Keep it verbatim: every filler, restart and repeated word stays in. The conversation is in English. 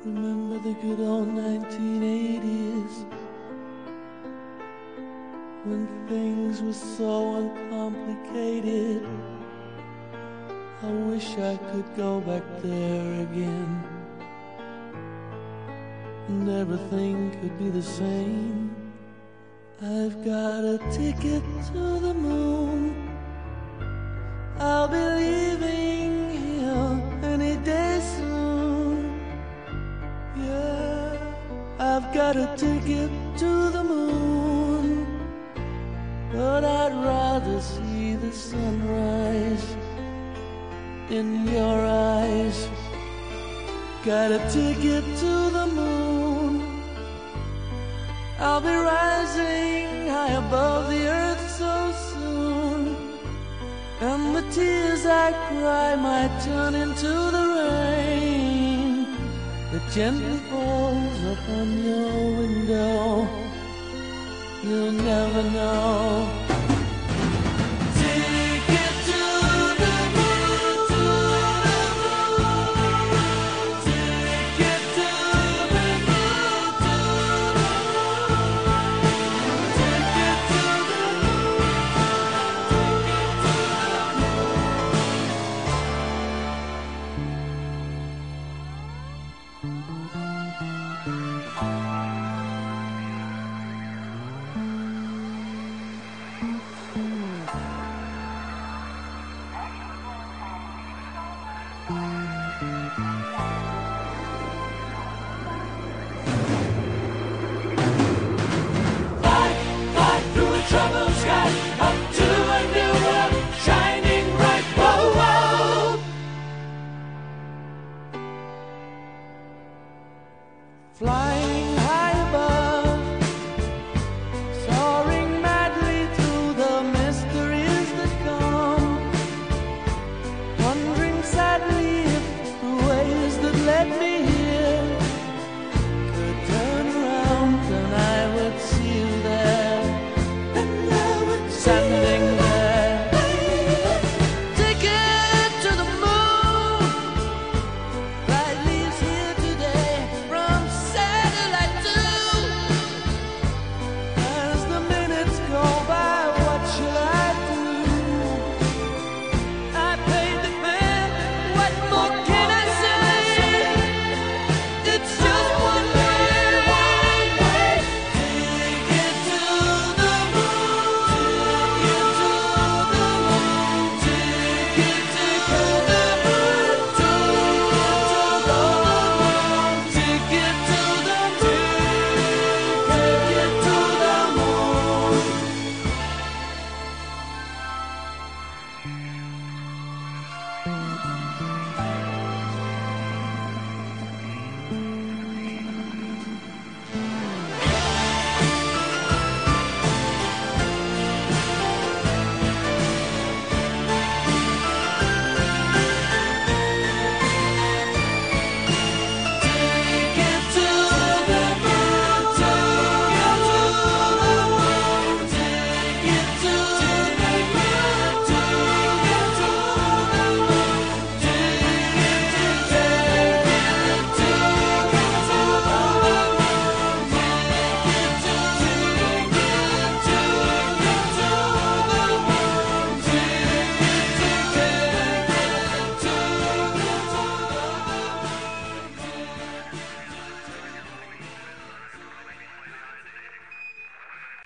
Remember the good old nineteen eighties, when things were so uncomplicated. I wish I could go back there again, and everything could be the same. I've got a ticket to the moon. I'll be leaving here any day soon. Yeah, I've got a ticket to the moon, but I'd rather see the sunrise in your eyes. Got a ticket to the moon. I'll be rising high above the earth so soon, and the tears I cry might turn into the rain that gently falls upon your window. You'll never know. Ticket to the moon, to the moon. Ticket to the moon, to the moon. Ticket to the moon, ticket to the Fly, fly through a troubled sky, up to a new world, shining bright. Whoa, whoa. Flying high above, soaring madly through the mysteries that come, wondering sadly if the ways that led me here could turn around and I would see you there, and I would standing there. Ticket to the moon. Flight leaves here today from satellite two. As the minutes go by, what shall I do? I paid the fare. What more can